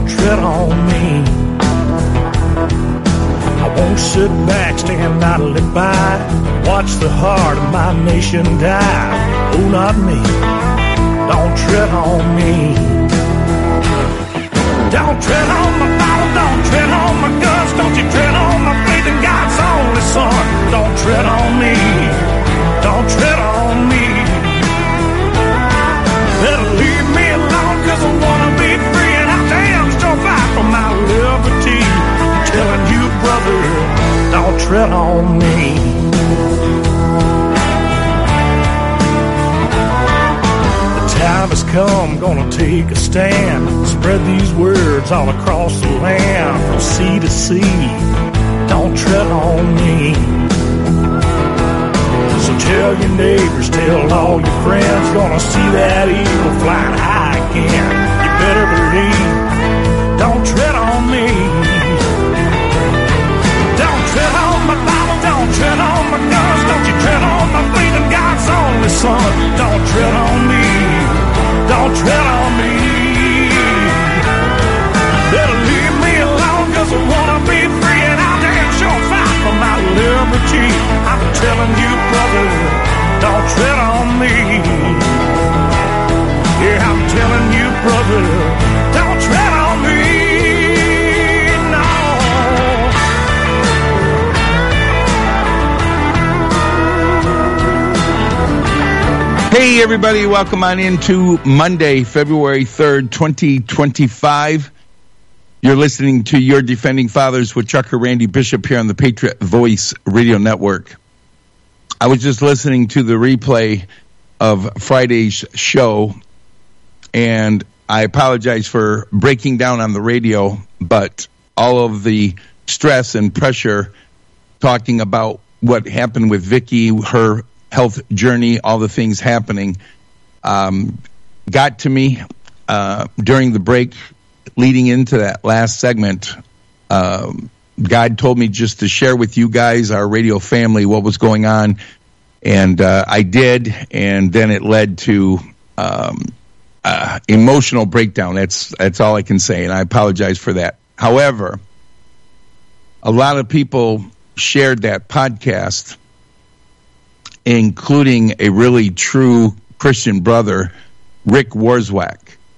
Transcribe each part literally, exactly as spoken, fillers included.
don't tread on me. I won't sit back, stand idly by, watch the heart of my nation die. Oh, not me. Don't tread on me. Don't tread on my Bible, don't tread on my guns, don't you tread on my faith in God's only Son. Don't tread on me. Don't tread on me. Better leave me alone, cause I wanna be free, and I damn sure fight for my liberty. I'm telling you, brother, don't tread on me. The time has come, gonna take a stand, spread these words all across the land, from sea to sea. Don't tread on me. So tell your neighbors, tell all your friends, gonna see that eagle flying high again. You better believe, don't tread on me. Don't tread on my Bible, don't tread on my guns, don't you tread on my faith in God's only Son. Don't tread on me, don't tread on me. Better leave me alone, cause I wanna be free, and I'll damn sure fight for my liberty. I'm telling you, brother, don't tread on me. Yeah, I'm telling you, brother, don't tread on me. No. Hey, everybody, welcome on into Monday, February third, twenty twenty-five. You're listening to Your Defending Fathers with Trucker Randy Bishop here on the Patriot Voice Radio Network. I was just listening to the replay of Friday's show, and I apologize for breaking down on the radio, but all of the stress and pressure talking about what happened with Vicky, her health journey, all the things happening, um, got to me uh, during the break leading into that last segment. Um, God told me just to share with you guys, our radio family, what was going on, and uh, I did, and then it led to um, uh, emotional breakdown. That's that's all I can say, and I apologize for that. However, a lot of people shared that podcast, including a really true Christian brother, Rick Warswack.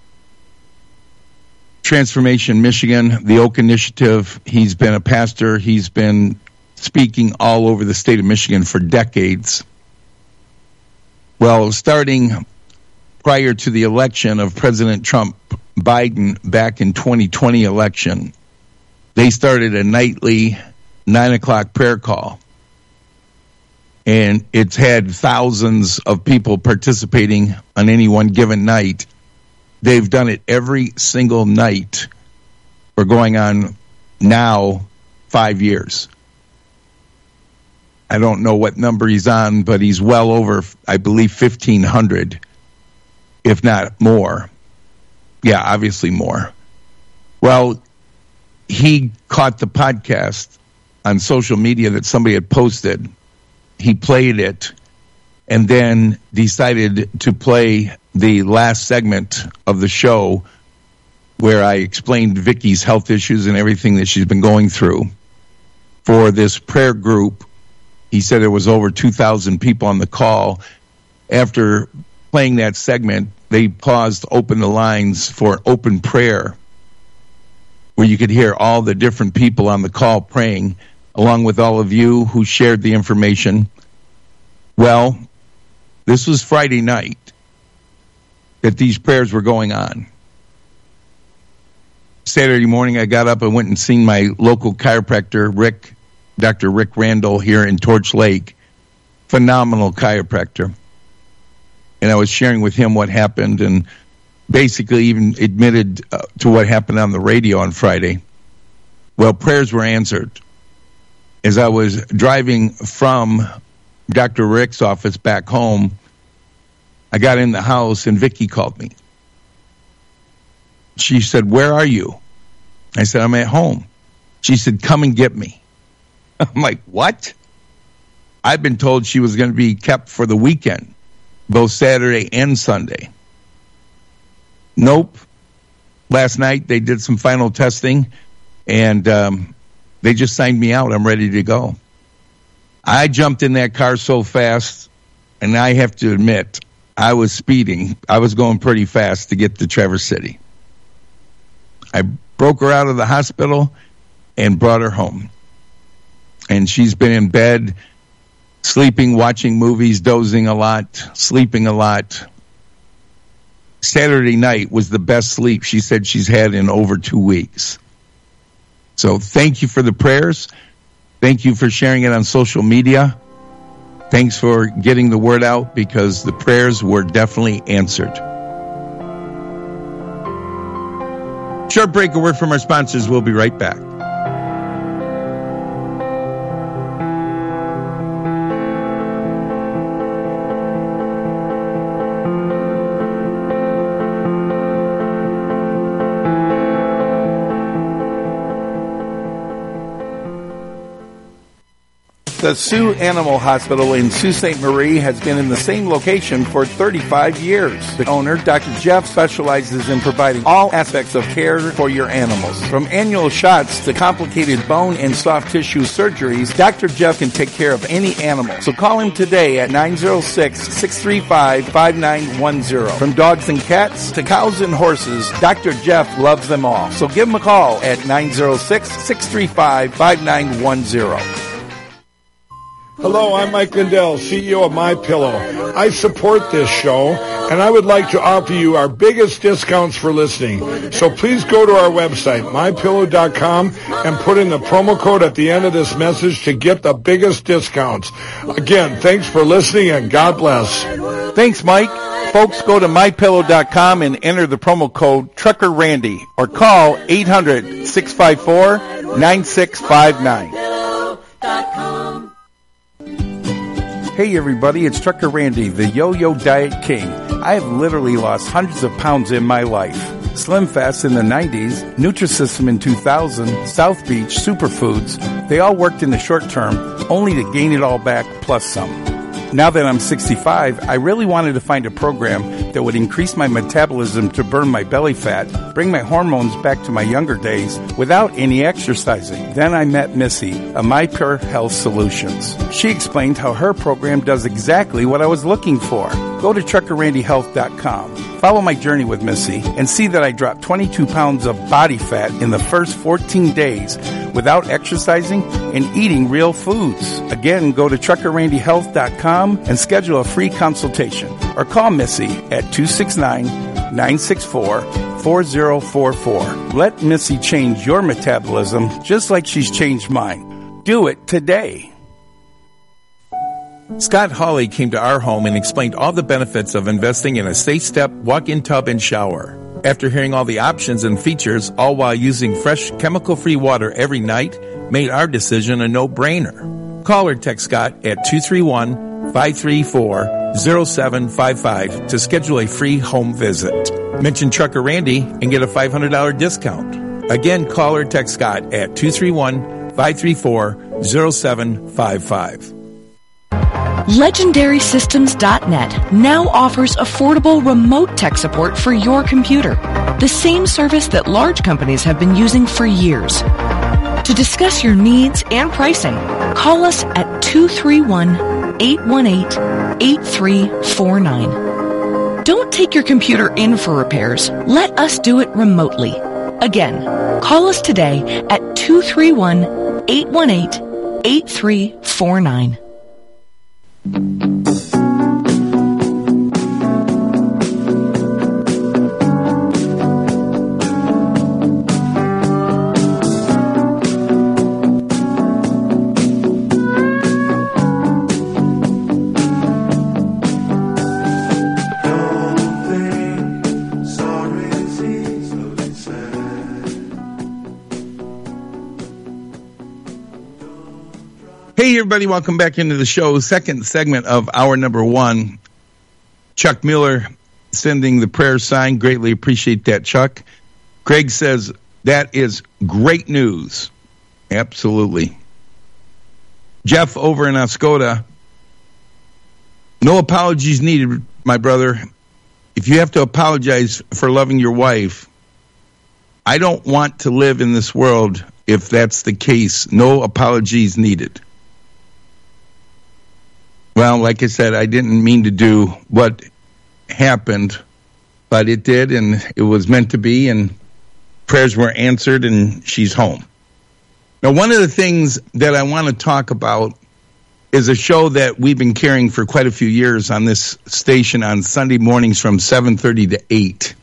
Transformation Michigan, the Oak Initiative. He's been a pastor. He's been speaking all over the state of Michigan for decades. Well, starting prior to the election of President Trump Biden back in twenty twenty election, they started a nightly nine o'clock prayer call. And it's had thousands of people participating on any one given night. They've done it every single night. We're going on now five years. I don't know what number he's on, but he's well over, I believe, fifteen hundred, if not more. Yeah, obviously more. Well, he caught the podcast on social media that somebody had posted. He played it and then decided to play the last segment of the show where I explained Vicky's health issues and everything that she's been going through for this prayer group. He said there was over two thousand people on the call. After playing that segment, they paused to open the lines for open prayer where you could hear all the different people on the call praying, along with all of you who shared the information. Well, this was Friday night that these prayers were going on. Saturday morning, I got up and went and seen my local chiropractor, Rick, Doctor Rick Randall, here in Torch Lake. Phenomenal chiropractor. And I was sharing with him what happened and basically even admitted uh, to what happened on the radio on Friday. Well, prayers were answered. As I was driving from Doctor Rick's office back home, I got in the house and Vicky called me. She said, "Where are you?" I said, "I'm at home." She said, "Come and get me." I'm like, what? I've been told she was going to be kept for the weekend, both Saturday and Sunday. Nope. last night they did some final testing, and um, they just signed me out. I'm ready to go. I jumped in that car so fast, and I have to admit, I was speeding. I was going pretty fast to get to Traverse City. I broke her out of the hospital and brought her home. And she's been in bed, sleeping, watching movies, dozing a lot, sleeping a lot. Saturday night was the best sleep she said she's had in over two weeks. So thank you for the prayers. Thank you for sharing it on social media. Thanks for getting the word out, because the prayers were definitely answered. Short break, a word from our sponsors. We'll be right back. The Sioux Animal Hospital in Sault Ste. Marie has been in the same location for thirty-five years. The owner, Doctor Jeff, specializes in providing all aspects of care for your animals. From annual shots to complicated bone and soft tissue surgeries, Doctor Jeff can take care of any animal. So call him today at nine oh six, six three five, five nine one zero. From dogs and cats to cows and horses, Doctor Jeff loves them all. So give him a call at nine oh six, six three five, five nine one zero. Hello, I'm Mike Lindell, C E O of MyPillow. I support this show, and I would like to offer you our biggest discounts for listening. So please go to our website, my pillow dot com, and put in the promo code at the end of this message to get the biggest discounts. Again, thanks for listening, and God bless. Thanks, Mike. Folks, go to my pillow dot com and enter the promo code Trucker Randy, or call eight hundred, six five four, nine six five nine. Hey everybody, it's Trucker Randy, the Yo-Yo Diet King. I have literally lost hundreds of pounds in my life. Slim Fast in the nineties, Nutrisystem in two thousand, South Beach, Superfoods, they all worked in the short term, only to gain it all back plus some. Now that I'm sixty-five, I really wanted to find a program that would increase my metabolism to burn my belly fat, bring my hormones back to my younger days without any exercising. Then I met Missy of MyPure Health Solutions. She explained how her program does exactly what I was looking for. Go to trucker randy health dot com. Follow my journey with Missy and see that I dropped twenty-two pounds of body fat in the first fourteen days without exercising and eating real foods. Again, go to trucker randy health dot com and schedule a free consultation, or call Missy at two six nine, nine six four, four zero four four. Let Missy change your metabolism just like she's changed mine. Do it today. Scott Hawley came to our home and explained all the benefits of investing in a safe step, walk-in tub, and shower. After hearing all the options and features, all while using fresh, chemical-free water every night, made our decision a no-brainer. Call or text Scott at two three one, five three four, zero seven five five to schedule a free home visit. Mention Trucker Randy and get a five hundred dollars discount. Again, call or text Scott at two three one, five three four, zero seven five five. Legendary Systems dot net now offers affordable remote tech support for your computer, the same service that large companies have been using for years. To discuss your needs and pricing, call us at two three one, eight one eight, eight three four nine. Don't take your computer in for repairs. Let us do it remotely. Again, call us today at two three one, eight one eight, eight three four nine. Hey, everybody, welcome back into the show. Second segment of hour number one. Chuck Mueller sending the prayer sign. Greatly appreciate that, Chuck. Craig says, that is great news. Absolutely. Jeff over in Oscoda, no apologies needed, my brother. If you have to apologize for loving your wife, I don't want to live in this world if that's the case. No apologies needed. Well, like I said, I didn't mean to do what happened, but it did, and it was meant to be, and prayers were answered, and she's home. Now, one of the things that I want to talk about is a show that we've been carrying for quite a few years on this station on Sunday mornings from seven thirty to eight.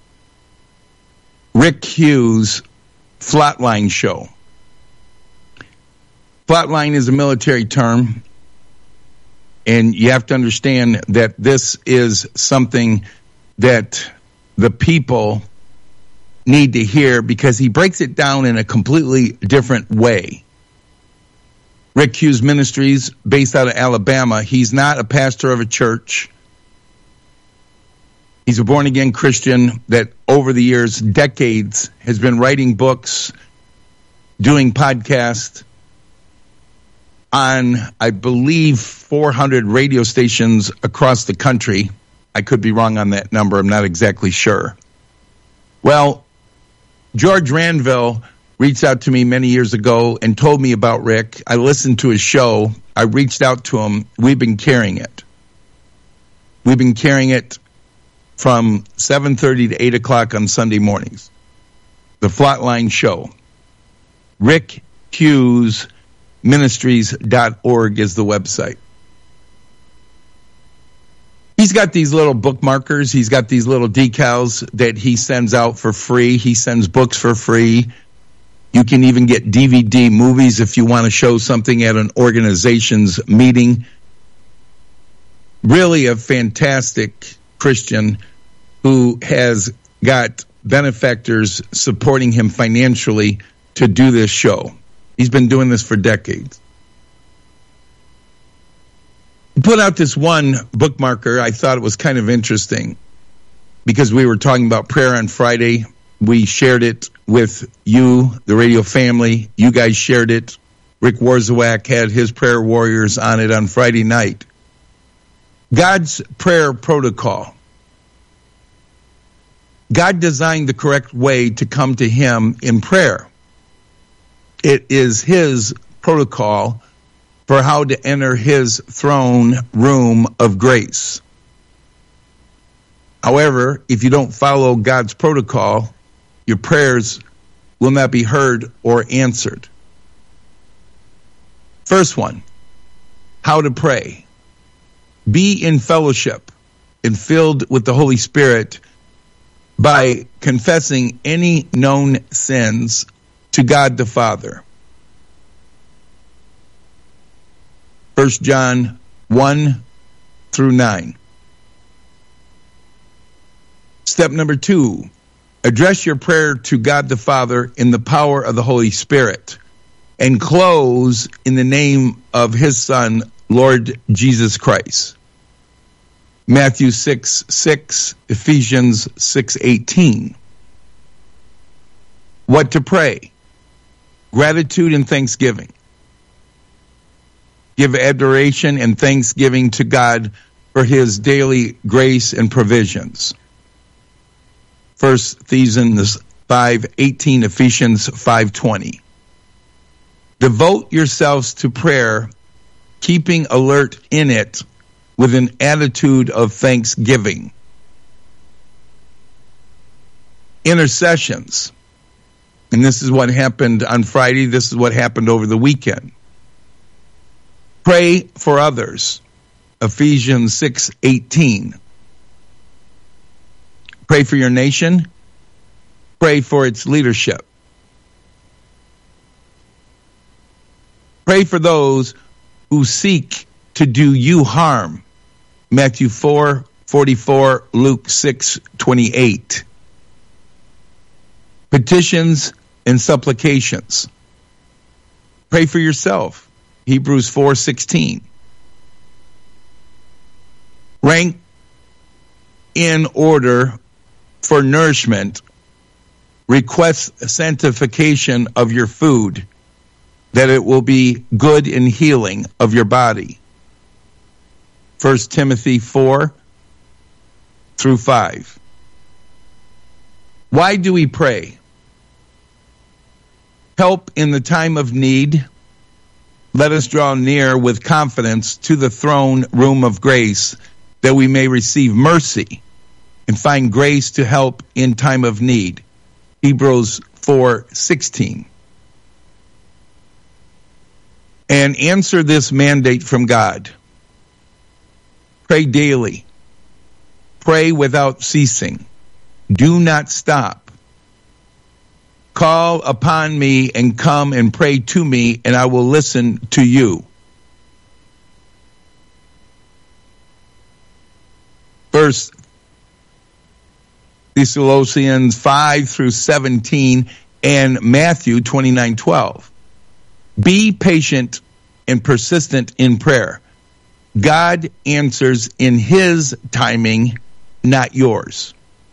Rick Hughes' Flatline Show. Flatline is a military term, and you have to understand that this is something that the people need to hear because he breaks it down in a completely different way. Rick Hughes Ministries, based out of Alabama. He's not a pastor of a church. He's a born-again Christian that over the years, decades, has been writing books, doing podcasts on, I believe, four hundred radio stations across the country. I could be wrong on that number. I'm not exactly sure. Well, George Ranville reached out to me many years ago and told me about Rick. I listened to his show. I reached out to him. We've been carrying it. We've been carrying it from seven thirty to eight o'clock on Sunday mornings. The Flatline Show. Rick Hughes Ministries dot org is the website. He's got these little bookmarkers. He's got these little decals that he sends out for free. He sends books for free. You can even get D V D movies if you want to show something at an organization's meeting. Really a fantastic Christian who has got benefactors supporting him financially to do this show. He's been doing this for decades. He put out this one bookmarker. I thought it was kind of interesting because we were talking about prayer on Friday. We shared it with you, the radio family. You guys shared it. Rick Warzawak had his prayer warriors on it on Friday night. God's prayer protocol. God designed the correct way to come to him in prayer. It is his protocol for how to enter his throne room of grace. However, if you don't follow God's protocol, your prayers will not be heard or answered. First one, how to pray. Be in fellowship and filled with the Holy Spirit by confessing any known sins to God the Father. First John one through nine. Step number two, address your prayer to God the Father in the power of the Holy Spirit and close in the name of his Son, Lord Jesus Christ. Matthew six six, Ephesians six eighteen. What to pray? Gratitude and thanksgiving. Give adoration and thanksgiving to God for his daily grace and provisions. First Thessalonians five eighteen, Ephesians five twenty. Devote yourselves to prayer, keeping alert in it with an attitude of thanksgiving. Intercessions. And this is what happened on Friday. This is what happened over the weekend. Pray for others. Ephesians six eighteen. Pray for your nation. Pray for its leadership. Pray for those who seek to do you harm. Matthew four forty-four, Luke six twenty-eight. Petitions and supplications. Pray for yourself. Hebrews four sixteen. Rank in order for nourishment. Request sanctification of your food, that it will be good in healing of your body. First Timothy four through five. Why do we pray? help in the time of need, let us draw near with confidence to the throne room of grace, that we may receive mercy and find grace to help in time of need. Hebrews four sixteen. And answer this mandate from God. Pray daily. Pray without ceasing. Do not stop. Call upon me and come and pray to me, and I will listen to you. First Thessalonians five through seventeen and Matthew twenty-nine twelve. Be patient and persistent in prayer. God answers in his timing, not yours.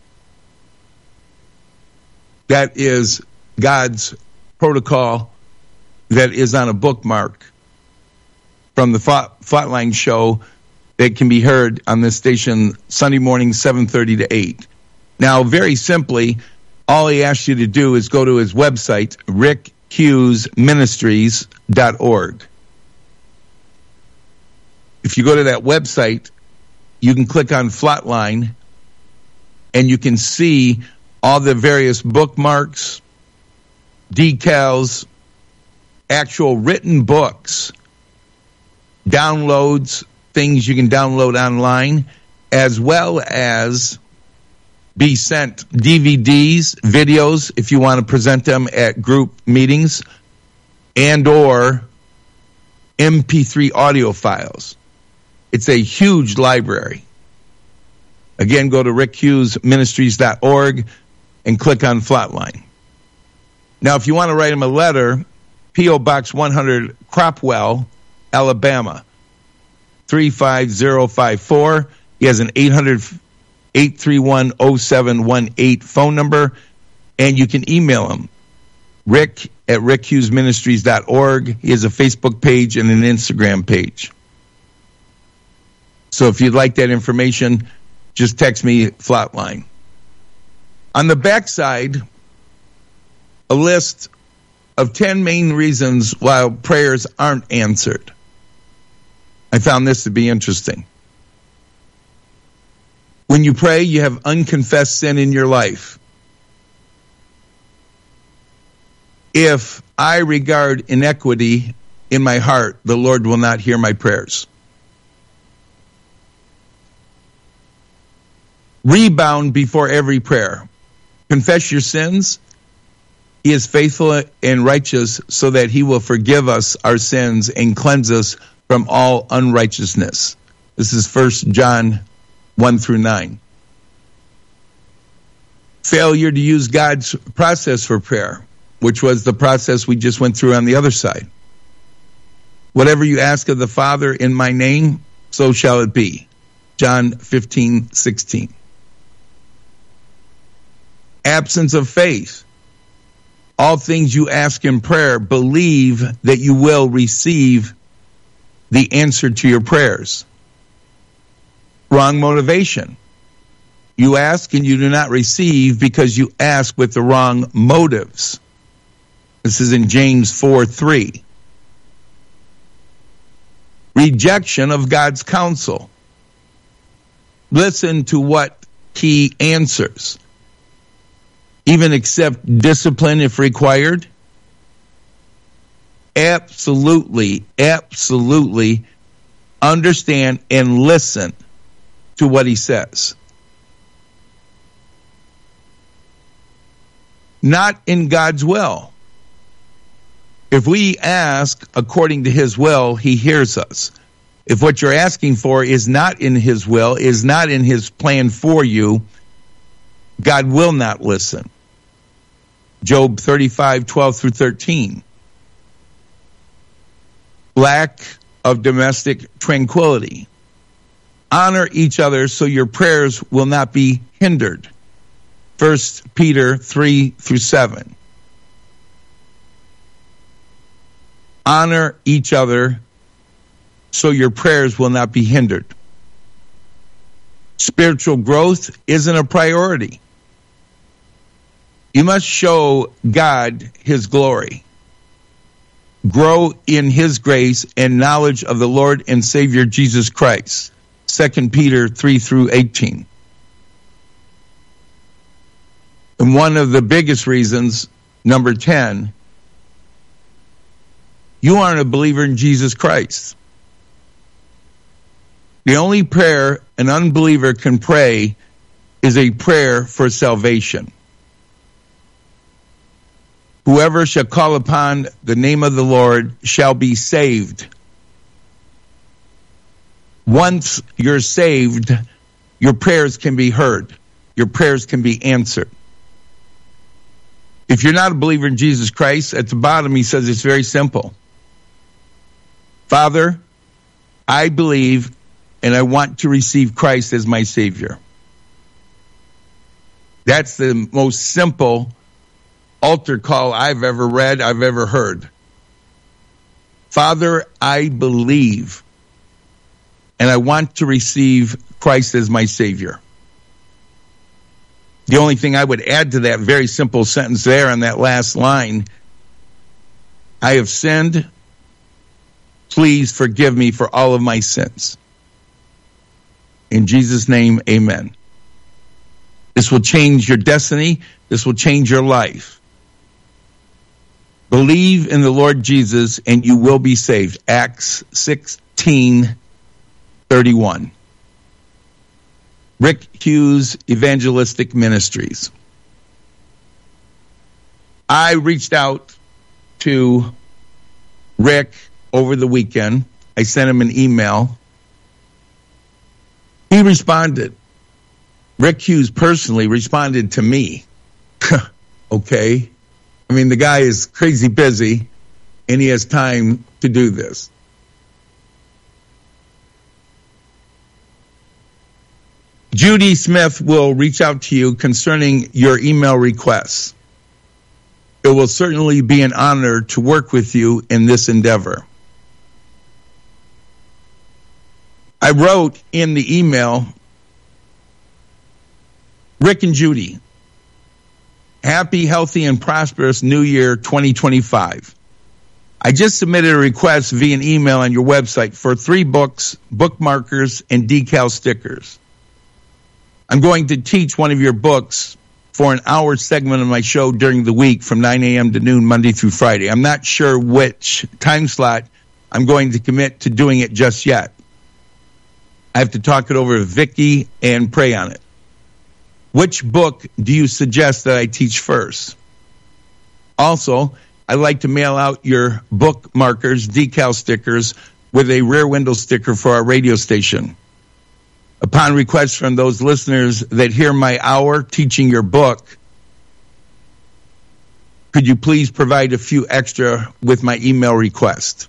That is God's protocol that is on a bookmark from the Flatline Show that can be heard on this station Sunday morning, seven thirty to eight. Now, very simply, all he asks you to do is go to his website, rick hughes ministries dot org. If you go to that website, you can click on Flatline, and you can see all the various bookmarks, decals, actual written books, downloads, things you can download online, as well as be sent D V Ds, videos, if you want to present them at group meetings, and or M P three audio files. It's a huge library. Again, go to rick hughes ministries dot org and click on Flatline. Now, if you want to write him a letter, P O Box one hundred, Cropwell, Alabama, three five zero five four. He has an eight hundred, eight three one, oh seven one eight phone number, and you can email him, rick at rick hughes ministries dot org. He has a Facebook page and an Instagram page. So if you'd like that information, just text me Flatline. On the backside, a list of ten main reasons why prayers aren't answered. I found this to be interesting. When you pray, you have unconfessed sin in your life. If I regard iniquity in my heart, the Lord will not hear my prayers. Rebound before every prayer. Confess your sins. He is faithful and righteous so that he will forgive us our sins and cleanse us from all unrighteousness. This is First John one through nine. Failure to use God's process for prayer, which was the process we just went through on the other side. Whatever you ask of the Father in my name, so shall it be. John fifteen sixteen. Absence of faith. All things you ask in prayer, believe that you will receive the answer to your prayers. Wrong motivation. You ask and you do not receive because you ask with the wrong motives. This is in James four three. Rejection of God's counsel. Listen to what he answers. Even accept discipline if required. Absolutely, absolutely understand and listen to what he says. Not in God's will. If we ask according to his will, he hears us. If what you're asking for is not in his will, is not in his plan for you, God will not listen. Job thirty-five, twelve through thirteen. Lack of domestic tranquility. Honor each other so your prayers will not be hindered. First Peter three through seven. Honor each other so your prayers will not be hindered. Spiritual growth isn't a priority. You must show God his glory. grow in his grace and knowledge of the Lord and Savior Jesus Christ. Second Peter three through eighteen. And one of the biggest reasons, number ten, you aren't a believer in Jesus Christ. The only prayer an unbeliever can pray is a prayer for salvation. Whoever shall call upon the name of the Lord shall be saved. Once you're saved, your prayers can be heard. Your prayers can be answered. If you're not a believer in Jesus Christ, at the bottom he says it's very simple. Father, I believe and I want to receive Christ as my Savior. That's the most simple altar call I've ever read, I've ever heard. Father, I believe and I want to receive Christ as my Savior. The only thing I would add to that very simple sentence there on that last line, I have sinned. Please forgive me for all of my sins. In Jesus' name, amen. This will change your destiny. This will change your life. Believe in the Lord Jesus and you will be saved. Acts sixteen thirty-one. Rick Hughes Evangelistic Ministries. I reached out to Rick over the weekend. I sent him an email. He responded. Rick Hughes personally responded to me. Okay. I mean, the guy is crazy busy and he has time to do this. Judy Smith will reach out to you concerning your email requests. It will certainly be an honor to work with you in this endeavor. I wrote in the email, Rick and Judy, happy, healthy, and prosperous New Year twenty twenty-five. I just submitted a request via an email on your website for three books, bookmarkers, and decal stickers. I'm going to teach one of your books for an hour segment of my show during the week from nine a.m. to noon, Monday through Friday. I'm not sure which time slot I'm going to commit to doing it just yet. I have to talk it over with Vicky and pray on it. Which book do you suggest that I teach first? Also, I'd like to mail out your bookmarkers, decal stickers, with a rear window sticker for our radio station. Upon request from those listeners that hear my hour teaching your book, could you please provide a few extra with my email request?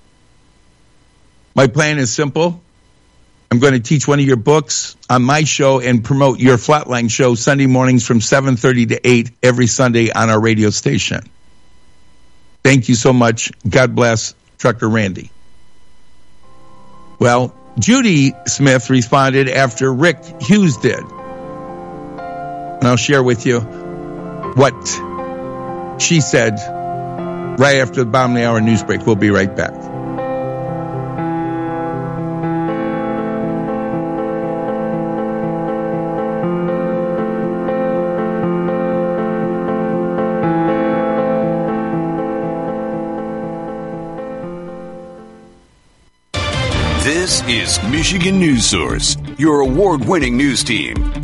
My plan is simple. I'm going to teach one of your books on my show and promote your Flatline show Sunday mornings from seven thirty to eight every Sunday on our radio station. Thank you so much. God bless, Trucker Randy. Well, Judy Smith responded after Rick Hughes did. And I'll share with you what she said right after the bottom of the hour news break. We'll be right back. This is Michigan News Source, your award-winning news team.